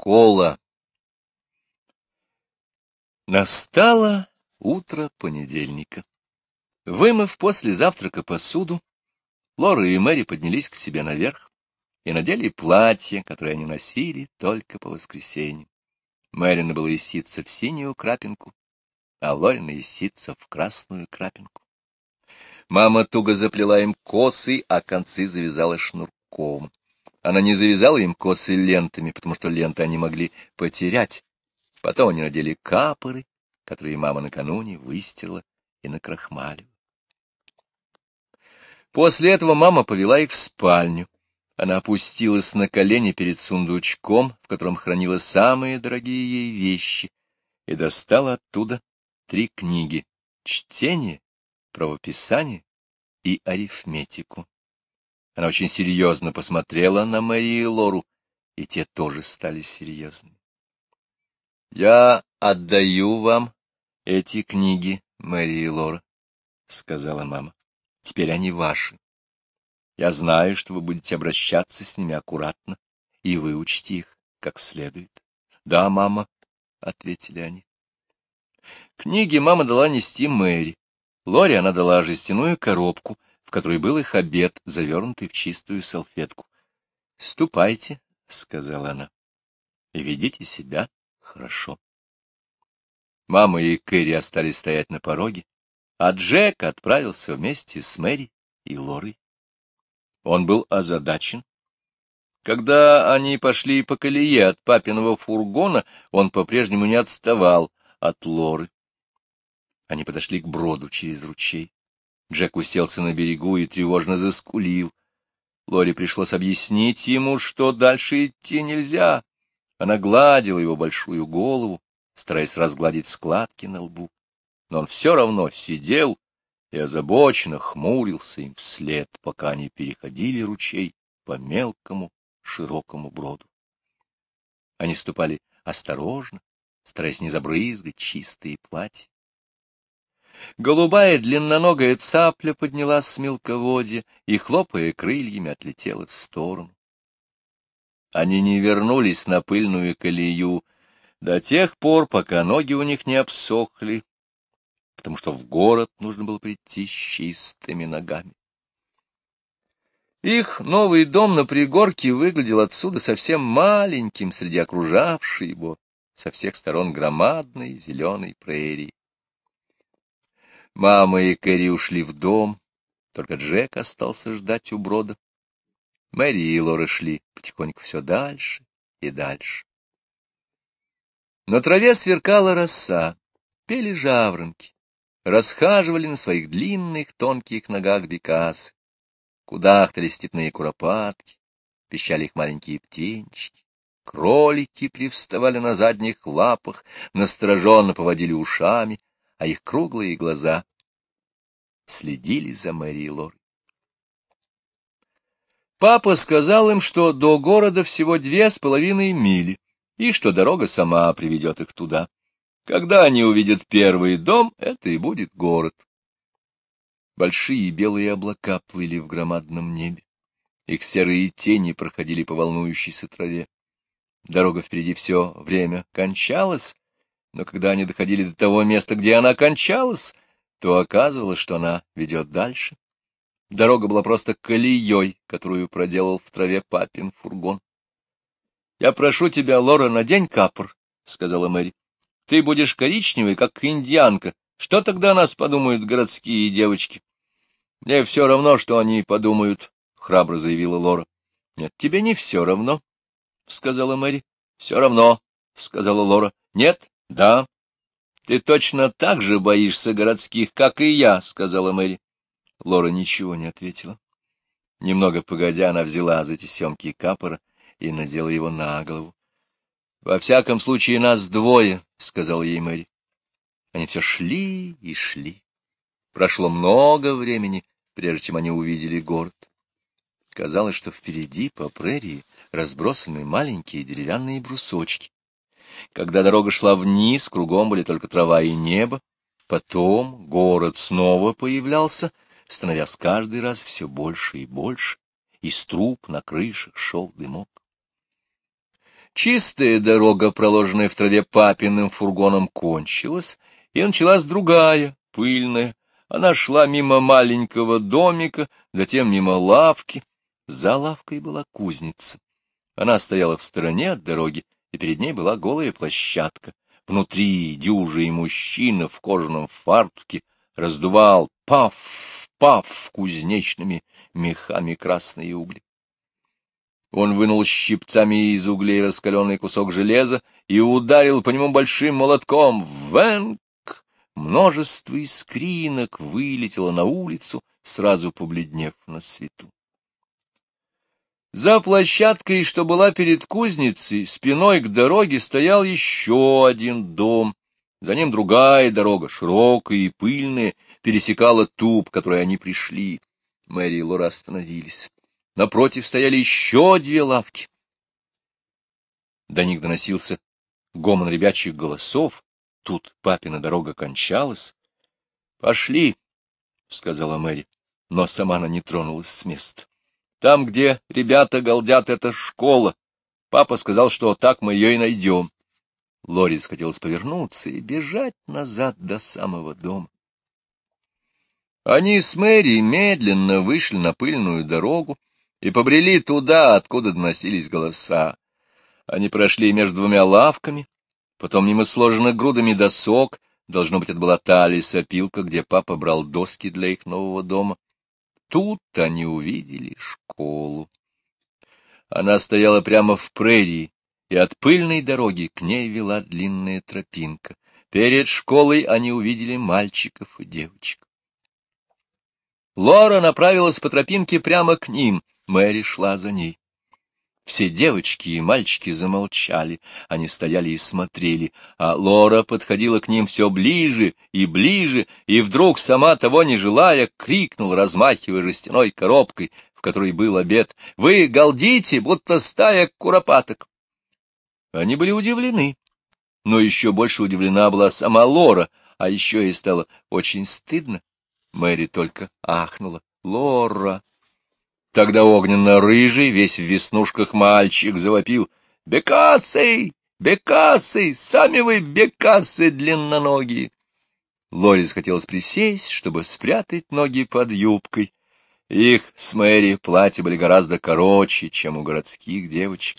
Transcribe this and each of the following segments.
Школа. Настало утро понедельника. Вымыв после завтрака посуду, Лора и Мэри поднялись к себе наверх и надели платье, которое они носили только по воскресеньям. Мэрина была истица в синюю крапинку, а Лорина истица в красную крапинку. Мама туго заплела им косы, а концы завязала шнурком. Она не завязала им косы лентами, потому что ленты они могли потерять. Потом они надели капоры, которые мама накануне выстирала и накрахмалила. После этого мама повела их в спальню. Она опустилась на колени перед сундучком, в котором хранила самые дорогие ей вещи, и достала оттуда 3 книги — чтение, правописание и арифметику. Она очень серьезно посмотрела на Мэри и Лору, и те тоже стали серьезными. — Я отдаю вам эти книги, Мэри и Лора, — сказала мама. — Теперь они ваши. Я знаю, что вы будете обращаться с ними аккуратно и выучите их как следует. — Да, мама, — ответили они. Книги мама дала нести Мэри. Лоре она дала жестяную коробку, в которой был их обед, завернутый в чистую салфетку. — Ступайте, — сказала она, — и ведите себя хорошо. Мама и Кэрри остались стоять на пороге, а Джек отправился вместе с Мэри и Лорой. Он был озадачен. Когда они пошли по колее от папиного фургона, он по-прежнему не отставал от Лоры. Они подошли к броду через ручей. Джек уселся на берегу и тревожно заскулил. Лоре пришлось объяснить ему, что дальше идти нельзя. Она гладила его большую голову, стараясь разгладить складки на лбу. Но он все равно сидел и озабоченно хмурился им вслед, пока они переходили ручей по мелкому широкому броду. Они ступали осторожно, стараясь не забрызгать чистые платья. Голубая длинноногая цапля поднялась с мелководья и, хлопая крыльями, отлетела в сторону. Они не вернулись на пыльную колею до тех пор, пока ноги у них не обсохли, потому что в город нужно было прийти с чистыми ногами. Их новый дом на пригорке выглядел отсюда совсем маленьким среди окружавшей его со всех сторон громадной зеленой прерии. Мама и Кэрри ушли в дом, только Джек остался ждать у брода. Мэри и Лора шли потихоньку все дальше и дальше. На траве сверкала роса, пели жаворонки, расхаживали на своих длинных тонких ногах бекасы, кудахтали степные куропатки, пищали их маленькие птенчики, кролики привставали на задних лапах, настороженно поводили ушами, а их круглые глаза следили за Мэри и Лорой. Папа сказал им, что до города всего 2,5 мили, и что дорога сама приведет их туда. Когда они увидят первый дом, это и будет город. Большие белые облака плыли в громадном небе. Их серые тени проходили по волнующейся траве. Дорога впереди все время кончалась, но когда они доходили до того места, где она кончалась, то оказывалось, что она ведет дальше. Дорога была просто колеей, которую проделал в траве папин фургон. — Я прошу тебя, Лора, надень капор, — сказала Мэри. — Ты будешь коричневой, как индианка. Что тогда о нас подумают городские девочки? — Мне все равно, что они подумают, — храбро заявила Лора. — Нет, тебе не все равно, — сказала Мэри. — Все равно, — сказала Лора. — Нет? — Да. — Ты точно так же боишься городских, как и я, — сказала Мэри. Лора ничего не ответила. Немного погодя, она взяла за тесемки капора и надела его на голову. — Во всяком случае, нас 2, — сказал ей Мэри. Они все шли и шли. Прошло много времени, прежде чем они увидели город. Казалось, что впереди по прерии разбросаны маленькие деревянные брусочки. Когда дорога шла вниз, кругом были только трава и небо. Потом город снова появлялся, становясь каждый раз все больше и больше. Из труб на крышах шел дымок. Чистая дорога, проложенная в траве папиным фургоном, кончилась, и началась другая, пыльная. Она шла мимо маленького домика, затем мимо лавки. За лавкой была кузница. Она стояла в стороне от дороги, и перед ней была голая площадка. Внутри дюжий мужчина в кожаном фартуке раздувал паф-паф кузнечными мехами красные угли. Он вынул щипцами из углей раскаленный кусок железа и ударил по нему большим молотком. Вэнк! Множество искринок вылетело на улицу, сразу побледнев на свету. За площадкой, что была перед кузницей, спиной к дороге стоял еще один дом. За ним другая дорога, широкая и пыльная, пересекала ту, по которой они пришли. Мэри и Лора остановились. Напротив стояли еще две лавки. До них доносился гомон ребячьих голосов. Тут папина дорога кончалась. — Пошли, — сказала Мэри, но сама она не тронулась с места. — Там, где ребята галдят, это школа. Папа сказал, что так мы ее и найдем. Лорис хотелось повернуться и бежать назад до самого дома. Они с Мэри медленно вышли на пыльную дорогу и побрели туда, откуда доносились голоса. Они прошли между двумя лавками, потом мимо сложенных грудами досок, должно быть, это была та лесопилка, где папа брал доски для их нового дома. Тут они увидели школу. Она стояла прямо в прерии, и от пыльной дороги к ней вела длинная тропинка. Перед школой они увидели мальчиков и девочек. Лора направилась по тропинке прямо к ним, Мэри шла за ней. Все девочки и мальчики замолчали, они стояли и смотрели, а Лора подходила к ним все ближе, и вдруг, сама того не желая, крикнул, размахивая жестяной коробкой, в которой был обед: «Вы галдите, будто стая куропаток!» Они были удивлены, но еще больше удивлена была сама Лора, а еще ей стало очень стыдно. Мэри только ахнула. «Лора!» Тогда огненно-рыжий, весь в веснушках мальчик завопил: «Бекасы! Бекасы! Сами вы бекасы длинноногие!» Лоре захотелось присесть, чтобы спрятать ноги под юбкой. Их с Мэри платья были гораздо короче, чем у городских девочек.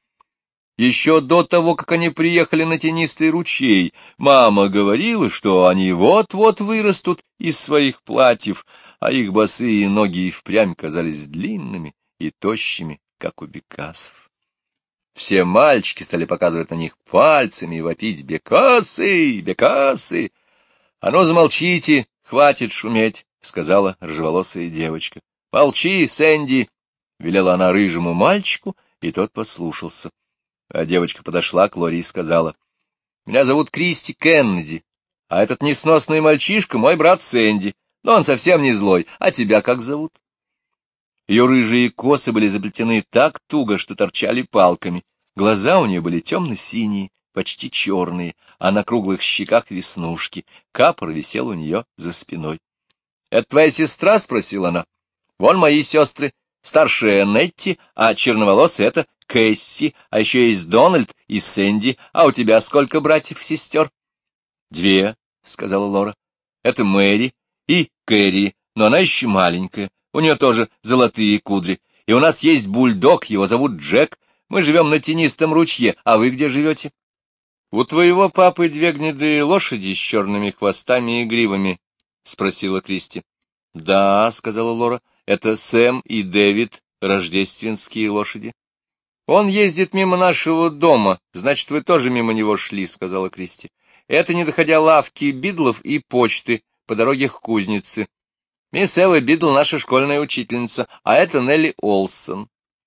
Еще до того, как они приехали на тенистый ручей, мама говорила, что они вот-вот вырастут из своих платьев, а их босые ноги и впрямь казались длинными и тощими, как у бекасов. Все мальчики стали показывать на них пальцами и вопить: «Бекасы! Бекасы!» «А ну, замолчите, хватит шуметь», — сказала рыжеволосая девочка. «Молчи, Сэнди», — велела она рыжему мальчику, и тот послушался. А девочка подошла к Лоре и сказала: «Меня зовут Кристи Кеннеди, а этот несносный мальчишка — мой брат Сэнди, но он совсем не злой. А тебя как зовут?» Ее рыжие косы были заплетены так туго, что торчали палками. Глаза у нее были темно-синие, почти черные, а на круглых щеках веснушки. Капор висел у нее за спиной. — Это твоя сестра? — спросила она. — Вон мои сестры. Старшая Нетти, а черноволосая — это Кэсси, а еще есть Дональд и Сэнди. А у тебя сколько братьев-сестер? — 2, — сказала Лора. — Это Мэри и Кэрри, но она еще маленькая. У нее тоже золотые кудри. И у нас есть бульдог, его зовут Джек. Мы живем на тенистом ручье. А вы где живете? — У твоего папы 2 гнедые лошади с черными хвостами и гривами? — спросила Кристи. — Да, — сказала Лора, — это Сэм и Дэвид, рождественские лошади. — Он ездит мимо нашего дома, значит, вы тоже мимо него шли, — сказала Кристи. — Это не доходя лавки Бидлов и почты по дороге к кузнице. Мисс Элла Бидл — наша школьная учительница, а это Нелли Олсон.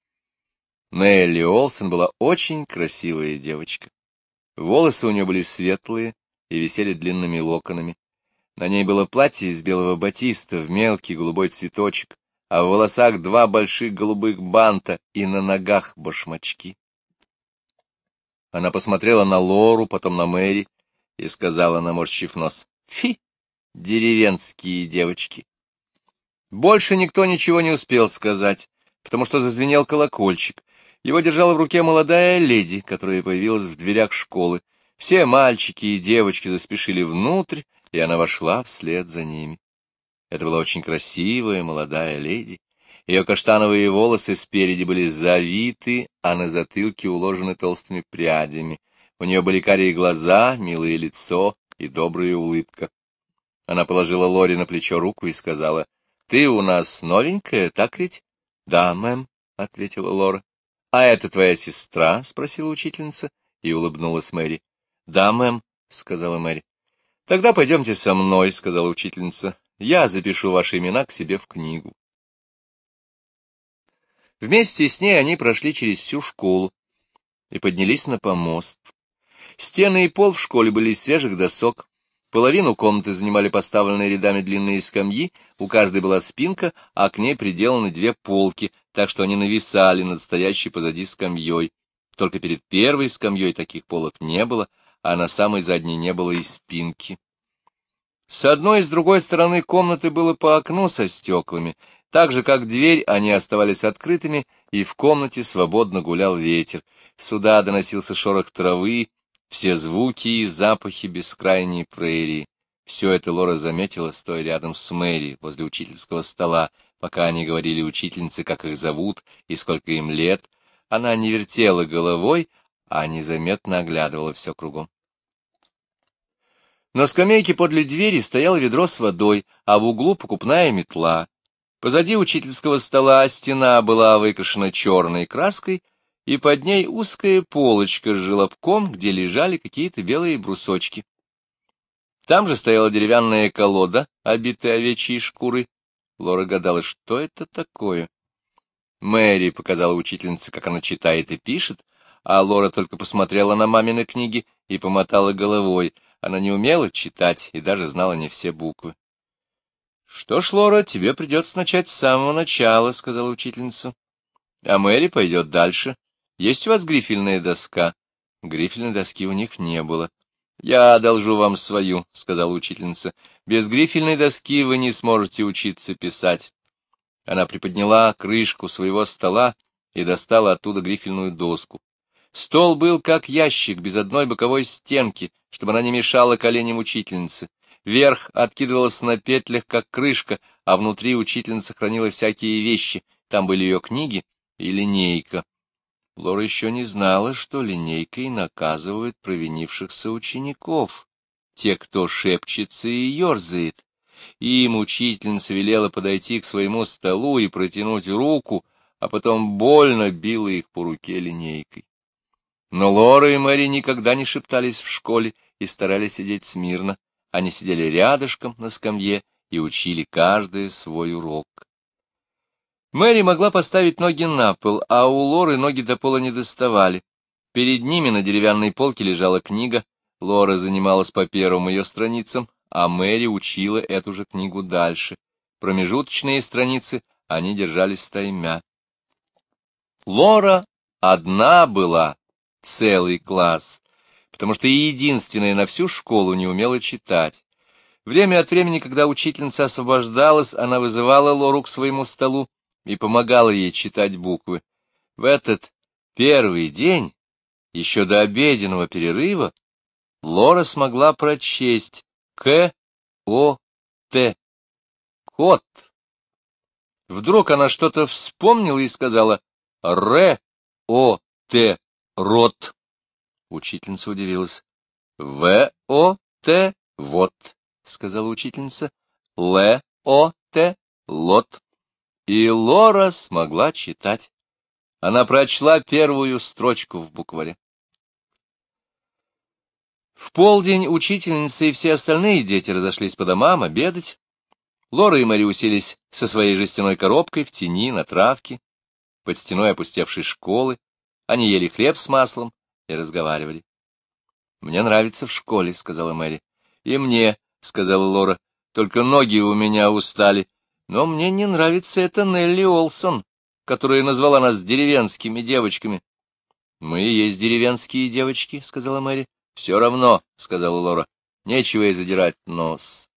Нелли Олсон была очень красивая девочка. Волосы у нее были светлые и висели длинными локонами. На ней было платье из белого батиста в мелкий голубой цветочек, а в волосах 2 больших голубых банта и на ногах башмачки. Она посмотрела на Лору, потом на Мэри и сказала, наморщив нос: «Фи, деревенские девочки». Больше никто ничего не успел сказать, потому что зазвенел колокольчик. Его держала в руке молодая леди, которая появилась в дверях школы. Все мальчики и девочки заспешили внутрь, и она вошла вслед за ними. Это была очень красивая молодая леди. Ее каштановые волосы спереди были завиты, а на затылке уложены толстыми прядями. У нее были карие глаза, милое лицо и добрая улыбка. Она положила Лоре на плечо руку и сказала: «Ты у нас новенькая, так ведь?» «Да, мэм», — ответила Лора. «А это твоя сестра?» — спросила учительница и улыбнулась Мэри. «Да, мэм», — сказала Мэри. «Тогда пойдемте со мной», — сказала учительница. «Я запишу ваши имена к себе в книгу». Вместе с ней они прошли через всю школу и поднялись на помост. Стены и пол в школе были из свежих досок. Половину комнаты занимали поставленные рядами длинные скамьи, у каждой была спинка, а к ней приделаны две полки, так что они нависали над стоящей позади скамьей. Только перед первой скамьей таких полок не было, а на самой задней не было и спинки. С одной и с другой стороны комнаты было по окну со стеклами. Так же, как дверь, они оставались открытыми, и в комнате свободно гулял ветер. Сюда доносился шорох травы, все звуки и запахи бескрайней прерии. Все это Лора заметила, стоя рядом с Мэри возле учительского стола, пока они говорили учительнице, как их зовут и сколько им лет. Она не вертела головой, а незаметно оглядывала все кругом. На скамейке подле двери стояло ведро с водой, а в углу покупная метла. Позади учительского стола стена была выкрашена черной краской, и под ней узкая полочка с желобком, где лежали какие-то белые брусочки. Там же стояла деревянная колода, обитая овечьей шкурой. Лора гадала, что это такое. Мэри показала учительнице, как она читает и пишет, а Лора только посмотрела на мамины книги и помотала головой. Она не умела читать и даже знала не все буквы. — Что ж, Лора, тебе придется начать с самого начала, — сказала учительница. — А Мэри пойдет дальше. Есть у вас грифельная доска? Грифельной доски у них не было. — Я одолжу вам свою, — сказала учительница. — Без грифельной доски вы не сможете учиться писать. Она приподняла крышку своего стола и достала оттуда грифельную доску. Стол был как ящик, без одной боковой стенки, чтобы она не мешала коленям учительницы. Верх откидывался на петлях, как крышка, а внутри учительница хранила всякие вещи. Там были ее книги и линейка. Лора еще не знала, что линейкой наказывают провинившихся учеников, те, кто шепчется и ерзает. Им учительница велела подойти к своему столу и протянуть руку, а потом больно била их по руке линейкой. Но Лора и Мэри никогда не шептались в школе и старались сидеть смирно. Они сидели рядышком на скамье и учили каждый свой урок. Мэри могла поставить ноги на пол, а у Лоры ноги до пола не доставали. Перед ними на деревянной полке лежала книга. Лора занималась по первым ее страницам, а Мэри учила эту же книгу дальше. Промежуточные страницы они держались таймя. Лора одна была, целый класс, потому что и единственная на всю школу не умела читать. Время от времени, когда учительница освобождалась, она вызывала Лору к своему столу и помогала ей читать буквы. В этот первый день, еще до обеденного перерыва, Лора смогла прочесть К-О-Т. Кот. Вдруг она что-то вспомнила и сказала Р-О-Т. Рот. Учительница удивилась. В-О-Т. Вот, сказала учительница. Л-О-Т. Лот. И Лора смогла читать. Она прочла первую строчку в букваре. В полдень учительница и все остальные дети разошлись по домам обедать. Лора и Мэри уселись со своей жестяной коробкой в тени на травке, под стеной опустевшей школы. Они ели хлеб с маслом и разговаривали. — Мне нравится в школе, — сказала Мэри. — И мне, — сказала Лора, — только ноги у меня устали. Но мне не нравится эта Нелли Олсон, которая назвала нас деревенскими девочками. — Мы и есть деревенские девочки, — сказала Мэри. — Все равно, — сказала Лора, — нечего ей задирать нос.